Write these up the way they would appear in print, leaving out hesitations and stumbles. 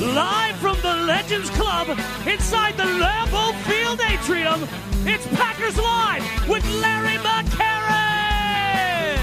Live from the Legends Club inside the Lambeau Field atrium, it's Packers Live with Larry McCarron.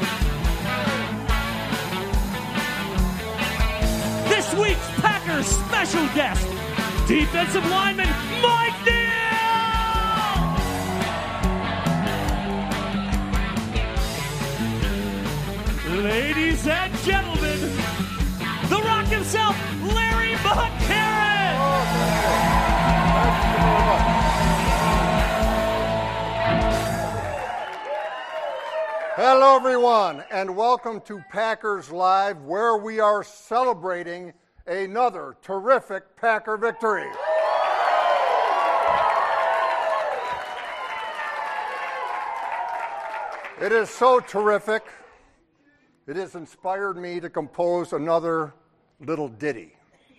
This week's Packers special guest, defensive lineman Mike Neal. Ladies and gentlemen, the Rock himself, Larry McCarron! Hello, everyone, and welcome to Packers Live, where we are celebrating another terrific Packer victory. It is so terrific. It has inspired me to compose another little ditty.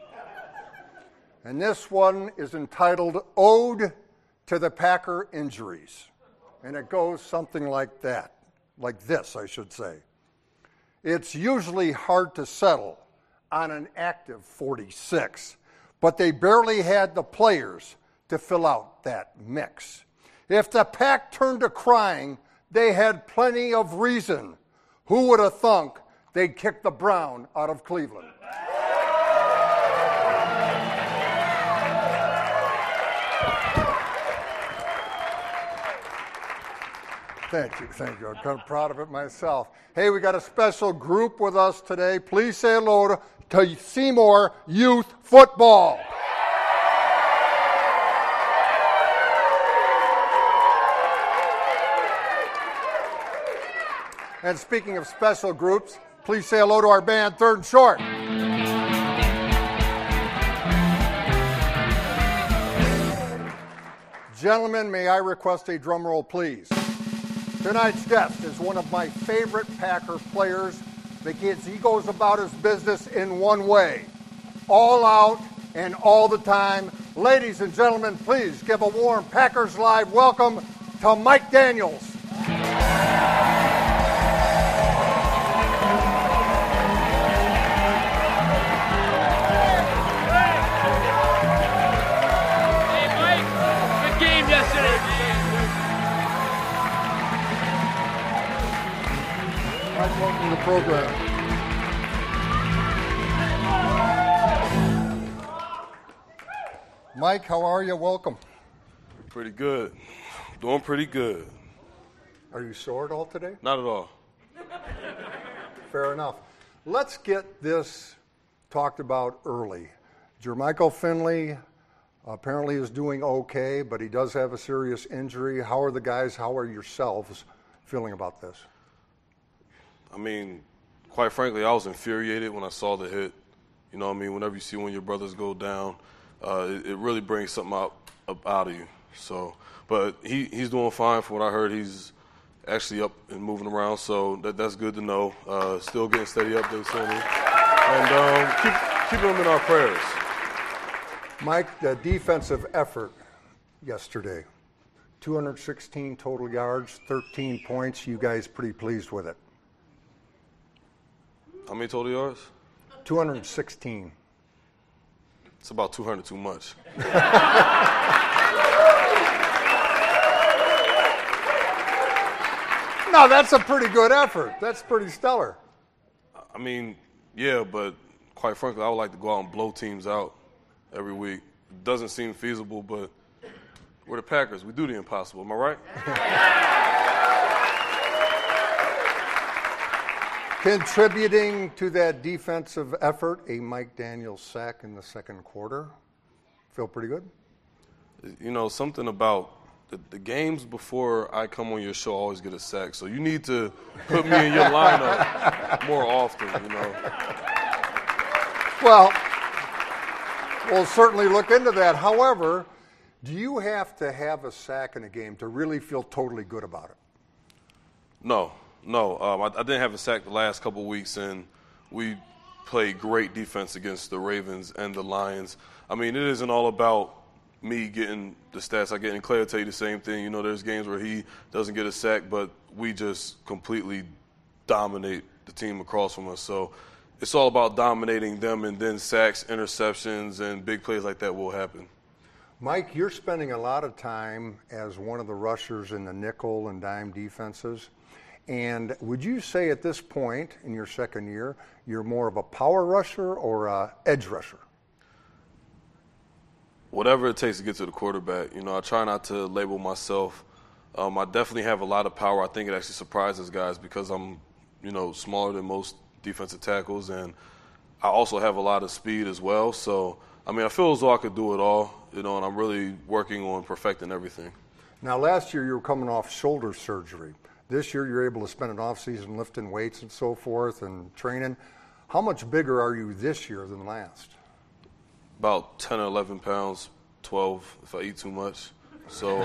And this one is entitled Ode to the Packer Injuries. And it goes something like that, like this, I should say. It's usually hard to settle on an active 46, but they barely had the players to fill out that mix. If the Pack turned to crying, they had plenty of reason. Who would have thunk they'd kick the Brown out of Cleveland? Thank you. I'm kind of proud of it myself. Hey, we got a special group with us today. Please say hello to Seymour Youth Football. And speaking of special groups, please say hello to our band, Third and Short. Gentlemen, may I request a drum roll, please? Tonight's guest is one of my favorite Packer players because he goes about his business in one way, all out and all the time. Ladies and gentlemen, please give a warm Packers Live welcome to Mike Daniels. Welcome to the program. Mike, how are you? Welcome. Pretty good. Doing pretty good. Are you sore at all today? Not at all. Fair enough. Let's get this talked about early. Jermichael Finley apparently is doing okay, but he does have a serious injury. How are the guys, how are yourselves feeling about this? I mean, quite frankly, I was infuriated when I saw the hit. You know what I mean? Whenever you see one of your brothers go down, it really brings something up out of you. So, but he's doing fine. From what I heard, he's actually up and moving around, so that's good to know. Still getting steady updates on him. And keep him in our prayers. Mike, the defensive effort yesterday, 216 total yards, 13 points. You guys pretty pleased with it? How many total yards? 216. It's about 200 too much. No, that's a pretty good effort. That's pretty stellar. I mean, yeah, but quite frankly, I would like to go out and blow teams out every week. It doesn't seem feasible, but we're the Packers. We do the impossible. Am I right? Contributing to that defensive effort, a Mike Daniels sack in the second quarter. Feel pretty good? You know, something about the games before I come on your show always get a sack. So you need to put me in your lineup more often, you know. Well, we'll certainly look into that. However, do you have to have a sack in a game to really feel totally good about it? No. I didn't have a sack the last couple of weeks, and we played great defense against the Ravens and the Lions. I mean, it isn't all about me getting the stats I get, and Clay will tell you the same thing. You know, there's games where he doesn't get a sack, but we just completely dominate the team across from us. So it's all about dominating them, and then sacks, interceptions, and big plays like that will happen. Mike, you're spending a lot of time as one of the rushers in the nickel and dime defenses. And would you say at this point in your second year, you're more of a power rusher or a edge rusher? Whatever it takes to get to the quarterback. I try not to label myself. I definitely have a lot of power. I think it actually surprises guys because I'm, smaller than most defensive tackles, and I also have a lot of speed as well. So, I feel as though I could do it all, and I'm really working on perfecting everything. Now, last year you were coming off shoulder surgery. This year you're able to spend an off-season lifting weights and so forth and training. How much bigger are you this year than last? About 10 or 11 pounds, 12 if I eat too much. So,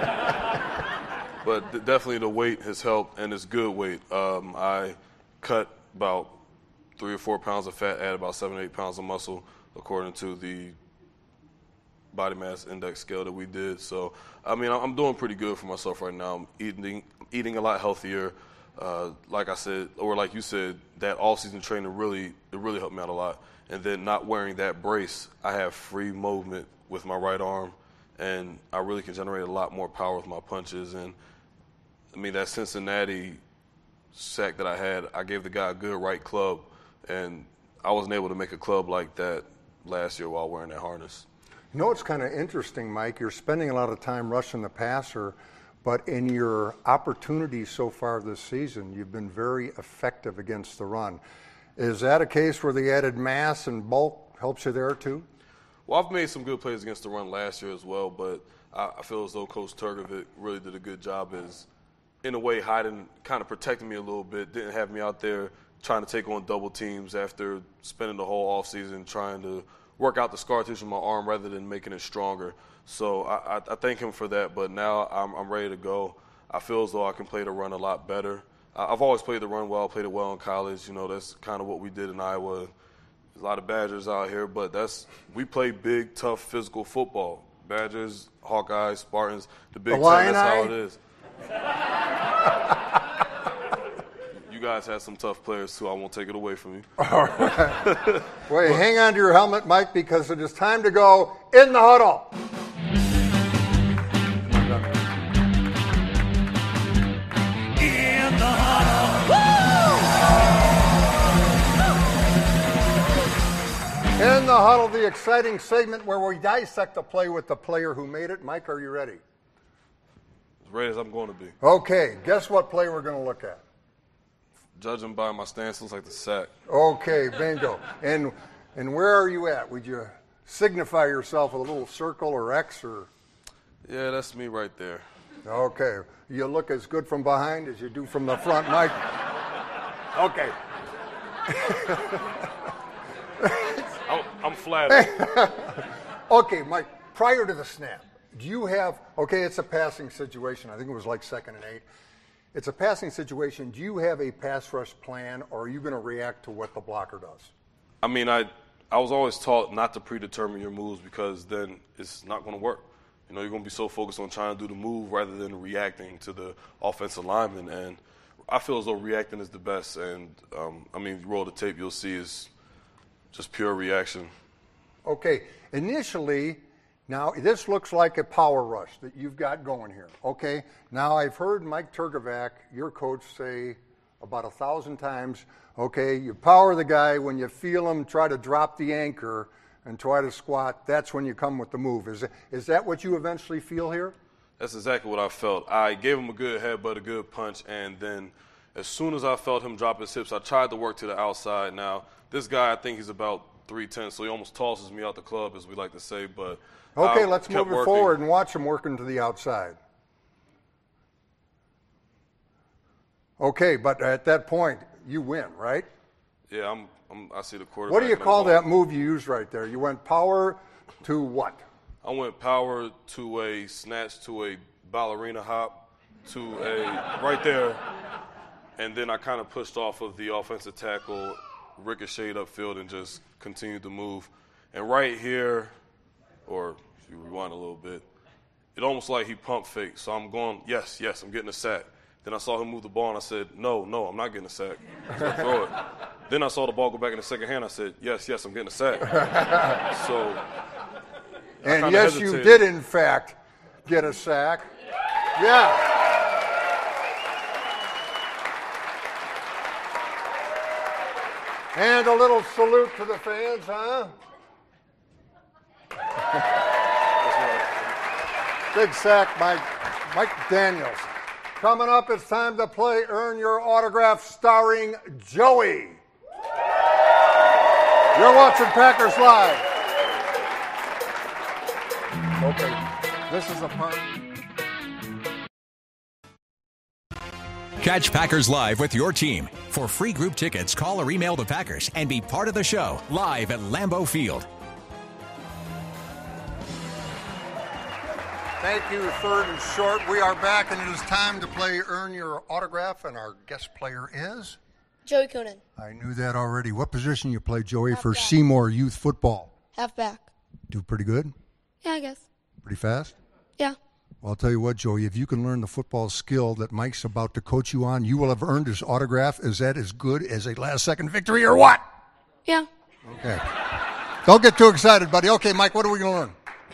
but definitely the weight has helped, and it's good weight. I cut about 3 or 4 pounds of fat, add about 7 or 8 pounds of muscle, according to the body mass index scale that we did. So, I'm doing pretty good for myself right now. I'm eating a lot healthier. Like I said, or like you said, that off-season training really helped me out a lot. And then not wearing that brace, I have free movement with my right arm, and I really can generate a lot more power with my punches. And that Cincinnati sack that I had, I gave the guy a good right club, and I wasn't able to make a club like that last year while wearing that harness. It's kind of interesting, Mike. You're spending a lot of time rushing the passer, but in your opportunities so far this season, you've been very effective against the run. Is that a case where the added mass and bulk helps you there too? Well, I've made some good plays against the run last year as well, but I feel as though Coach Turkovic really did a good job as, in a way, hiding, kind of protecting me a little bit, didn't have me out there trying to take on double teams after spending the whole offseason trying to work out the scar tissue in my arm rather than making it stronger. So I thank him for that, but now I'm ready to go. I feel as though I can play the run a lot better. I've always played the run well, played it well in college. That's kind of what we did in Iowa. There's a lot of Badgers out here, but we play big, tough, physical football. Badgers, Hawkeyes, Spartans, the Big Ten, that's how it is. You guys have some tough players, too. I won't take it away from you. All right. Wait, hang on to your helmet, Mike, because it is time to go in the huddle. In the huddle, the exciting segment where we dissect a play with the player who made it. Mike, are you ready? As ready as I'm going to be. Okay, guess what play we're going to look at? Judging by my stance, looks like the sack. Okay, bingo. And where are you at? Would you signify yourself with a little circle or X or? Yeah, that's me right there. Okay. You look as good from behind as you do from the front, Mike. Okay. I'm flattered. Okay, Mike, prior to the snap, do you have, it's a passing situation. I think it was like 2nd and 8. It's a passing situation. Do you have a pass rush plan, or are you going to react to what the blocker does? I was always taught not to predetermine your moves because then it's not going to work. You're going to be so focused on trying to do the move rather than reacting to the offensive lineman. And I feel as though reacting is the best. And, if you roll the tape, you'll see it's just pure reaction. Okay. Initially, now this looks like a power rush that you've got going here. Okay. Now I've heard Mike Turkovac, your coach, say about 1,000 times, you power the guy. When you feel him try to drop the anchor and try to squat, that's when you come with the move. Is that what you eventually feel here? That's exactly what I felt. I gave him a good headbutt, a good punch, and then as soon as I felt him drop his hips, I tried to work to the outside. Now, this guy, I think he's about 3'10", so he almost tosses me out the club, as we like to say. But okay, let's move it forward and watch him working to the outside. Okay, but at that point, you win, right? Yeah, I see the quarterback. What do you call that move you used right there? You went power to what? I went power to a snatch to a ballerina hop to a right there, and then I kind of pushed off of the offensive tackle, ricocheted upfield, and just continued to move. And right here, or if you rewind a little bit, it almost like he pump faked. So I'm going, yes, I'm getting a sack. Then I saw him move the ball, and I said, no, I'm not getting a sack. So I throw it. Then I saw the ball go back in the second hand. I said, yes, I'm getting a sack. So, and yes, hesitated. You did, in fact, get a sack. Yeah. And a little salute to the fans, huh? Big sack, Mike Daniels. Coming up, it's time to play Earn Your Autograph starring Joey. You're watching Packers Live. Okay, this is a part. Catch Packers Live with your team. For free group tickets, call or email the Packers and be part of the show live at Lambeau Field. Thank you, third and short. We are back, and it is time to play Earn Your Autograph, and our guest player is? Joey Coonan. I knew that already. What position you play, Joey, for Seymour Youth Football? Halfback. Do pretty good? Yeah, I guess. Pretty fast? Yeah. Well, I'll tell you what, Joey, if you can learn the football skill that Mike's about to coach you on, you will have earned his autograph. Is that as good as a last-second victory or what? Yeah. Okay. Don't get too excited, buddy. Okay, Mike, what are we going to learn?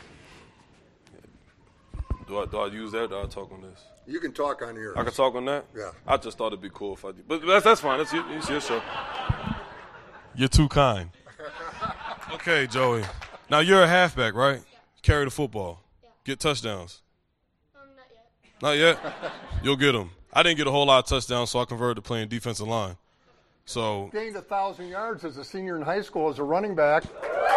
Do I use that or do I talk on this? You can talk on yours. I can talk on that? Yeah. I just thought it'd be cool if I did. But that's fine. It's your show. You're too kind. Okay, Joey. Now, you're a halfback, right? Carry the football. Yeah. Get touchdowns. Not yet. Not yet? You'll get them. I didn't get a whole lot of touchdowns, so I converted to playing defensive line. So gained 1,000 yards as a senior in high school as a running back.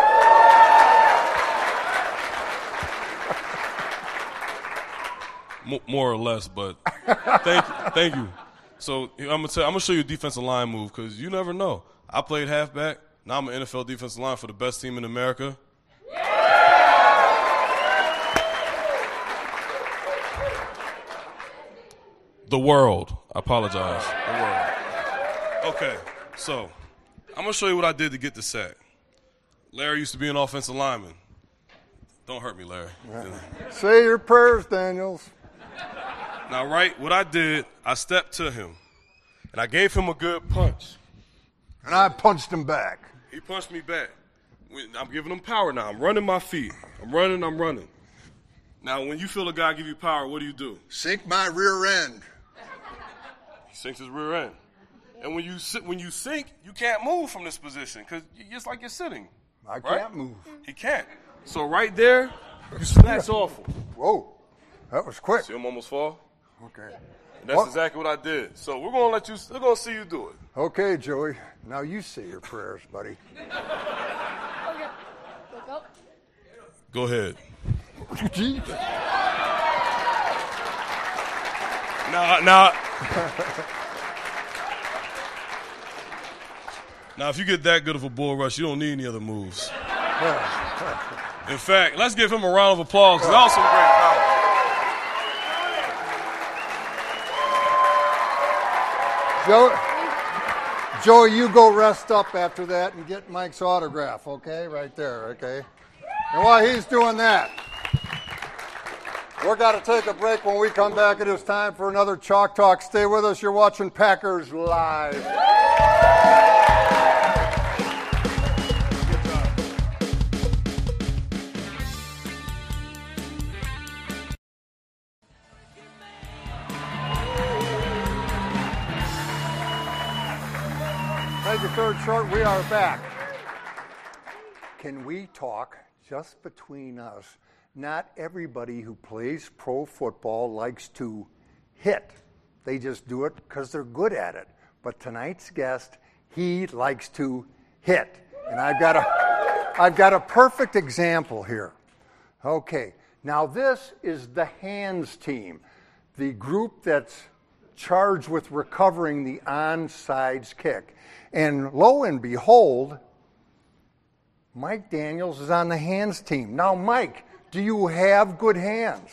More or less, but thank you. So I'm gonna show you a defensive line move because you never know. I played halfback. Now I'm an NFL defensive line for the best team in America. The world. I apologize. The world. Okay, so I'm gonna show you what I did to get the sack. Larry used to be an offensive lineman. Don't hurt me, Larry. Say your prayers, Daniels. Now, right, what I did, I stepped to him, and I gave him a good punch. And I punched him back. He punched me back. I'm giving him power now. I'm running my feet. I'm running. Now, when you feel a guy give you power, what do? Sink my rear end. He sinks his rear end. And when you sink, you can't move from this position because it's like you're sitting. I can't move. He can't. So right there, you snatch off him. Whoa, that was quick. See him almost fall? Okay. And that's exactly what I did. So we're gonna see you do it. Okay, Joey. Now you say your prayers, buddy. Okay. Look up. Go ahead. Now, if you get that good of a bull rush, you don't need any other moves. In fact, let's give him a round of applause because that was some great power. Joey, you go rest up after that and get Mike's autograph, okay? Right there, okay? And while he's doing that, we're going to take a break. When we come back, it is time for another Chalk Talk. Stay with us. You're watching Packers Live. Thank you, third short. We are back. Can we talk just between us? Not everybody who plays pro football likes to hit. They just do it because they're good at it. But tonight's guest, he likes to hit. And I've got a perfect example here. Okay, now this is the hands team, the group that's charged with recovering the onside kick. And lo and behold, Mike Daniels is on the hands team. Now, Mike, do you have good hands?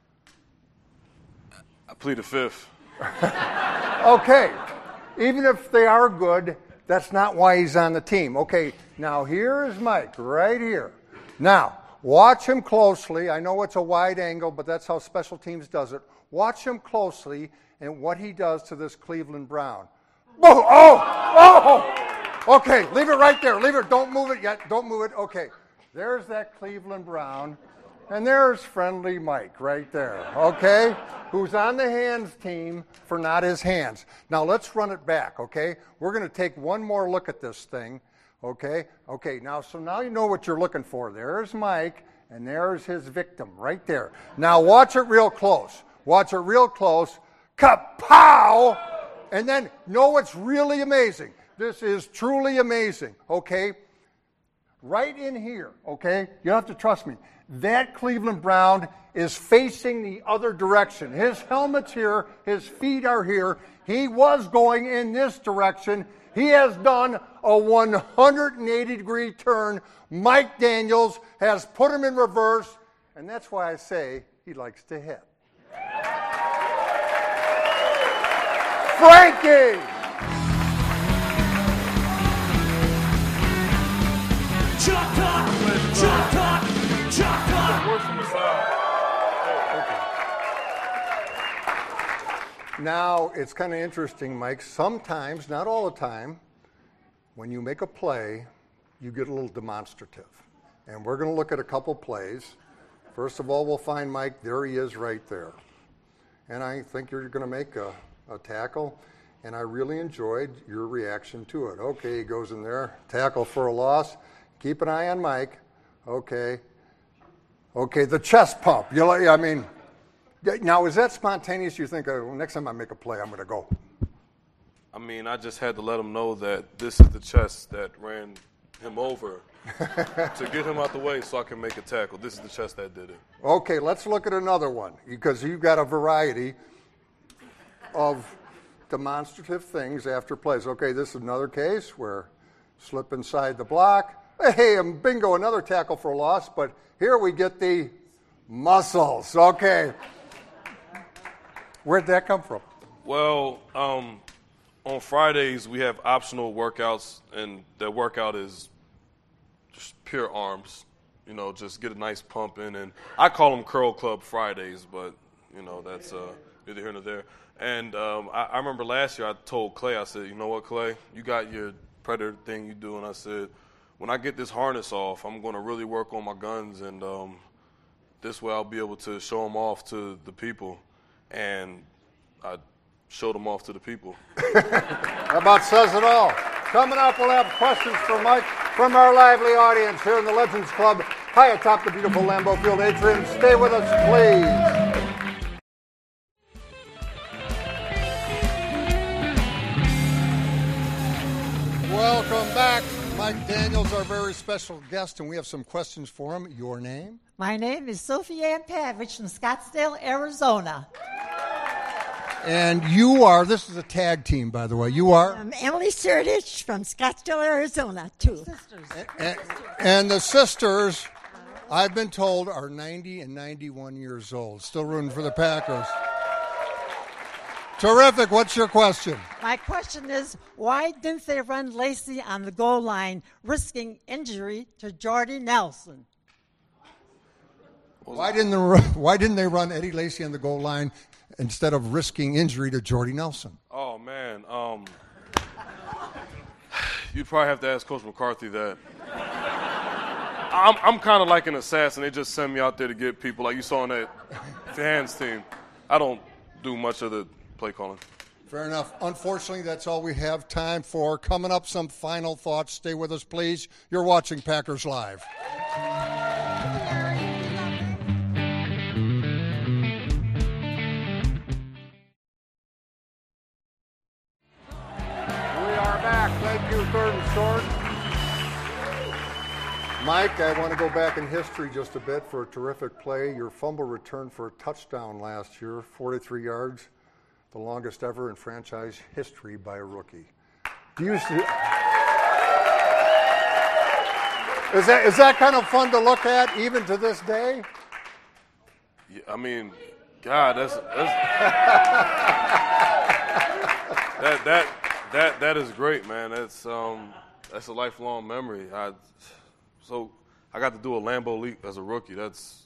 I plead the fifth. Okay, even if they are good, that's not why he's on the team. Okay, now here is Mike, right here. Now, watch him closely. I know it's a wide angle, but that's how special teams does it. Watch him closely and what he does to this Cleveland Brown. Oh! Okay, leave it right there. Leave it. Don't move it yet. Don't move it. Okay. There's that Cleveland Brown. And there's friendly Mike right there, okay? Who's on the hands team for not his hands. Now let's run it back, okay? We're going to take one more look at this thing, okay? Okay, now you know what you're looking for. There's Mike, and there's his victim right there. Now watch it real close. Watch it real close. Kapow! And then know what's really amazing. This is truly amazing, okay? Right in here, okay? You have to trust me. That Cleveland Brown is facing the other direction. His helmet's here. His feet are here. He was going in this direction. He has done a 180-degree turn. Mike Daniels has put him in reverse, and that's why I say he likes to hit. Frankie! Chalk talk! Chalk talk! Chalk talk! Work from the side. Now, it's kind of interesting, Mike. Sometimes, not all the time, when you make a play, you get a little demonstrative. And we're going to look at a couple plays. First of all, we'll find Mike. There he is right there. And I think you're going to make a tackle. And I really enjoyed your reaction to it. Okay, he goes in there. Tackle for a loss. Keep an eye on Mike. Okay. Okay, the chest pump. Now, is that spontaneous? You think, next time I make a play, I'm going to go? I mean, I just had to let him know that this is the chest that ran him over to get him out the way so I can make a tackle. This is the chest that did it. Okay, let's look at another one, because you've got a variety of demonstrative things after plays. Okay, this is another case where slip inside the block. Hey, bingo, another tackle for a loss, but here we get the muscles. Okay. Where'd that come from? Well, on Fridays we have optional workouts, and that workout is just pure arms. Just get a nice pump in, and I call them Curl Club Fridays, but that's neither here nor there. And I remember last year I told Clay, I said, you know what, Clay, you got your Predator thing you do, and I said, when I get this harness off, I'm going to really work on my guns, and this way I'll be able to show them off to the people. And I showed them off to the people. That about says it all. Coming up, we'll have questions for Mike from our lively audience here in the Legends Club, high atop the beautiful Lambeau Field atrium. Stay with us, please. Welcome back. Mike Daniels, our very special guest, and we have some questions for him. Your name? My name is Sophie Ann Pavich from Scottsdale, Arizona. And you are, this is a tag team, by the way. You are? I'm Emily Surdich from Scottsdale, Arizona, too. And the sisters, I've been told, are 90 and 91 years old, still rooting for the Packers. Terrific. What's your question? My question is, why didn't they run Lacey on the goal line, risking injury to Jordy Nelson? Why didn't they run Eddie Lacy on the goal line instead of risking injury to Jordy Nelson? Oh, man. You'd probably have to ask Coach McCarthy that. I'm kind of like an assassin. They just send me out there to get people, like you saw on that hands team. I don't do much of the play calling. Fair enough. Unfortunately, that's all we have time for. Coming up, some final thoughts. Stay with us, please. You're watching Packers Live. Thank you, third and short. Mike, I want to go back in history just a bit for a terrific play. Your fumble return for a touchdown last year, 43 yards, the longest ever in franchise history by a rookie. Do you see? Is that kind of fun to look at even to this day? Yeah, I mean, God, that is great, man. That's a lifelong memory. So I got to do a Lambeau Leap as a rookie. That's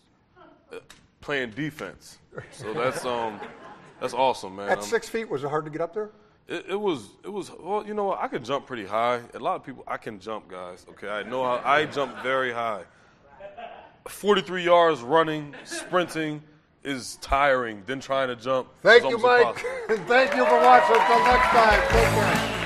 playing defense. So that's awesome, man. At 6 feet, was it hard to get up there? It was. Well, you know what? I can jump pretty high. A lot of people, I can jump, guys. Okay, I know how. I jump very high. 43 yards running, sprinting is tiring. Then trying to jump. Thank is you, almost Mike. impossible. Thank you for watching. Until next time, take care.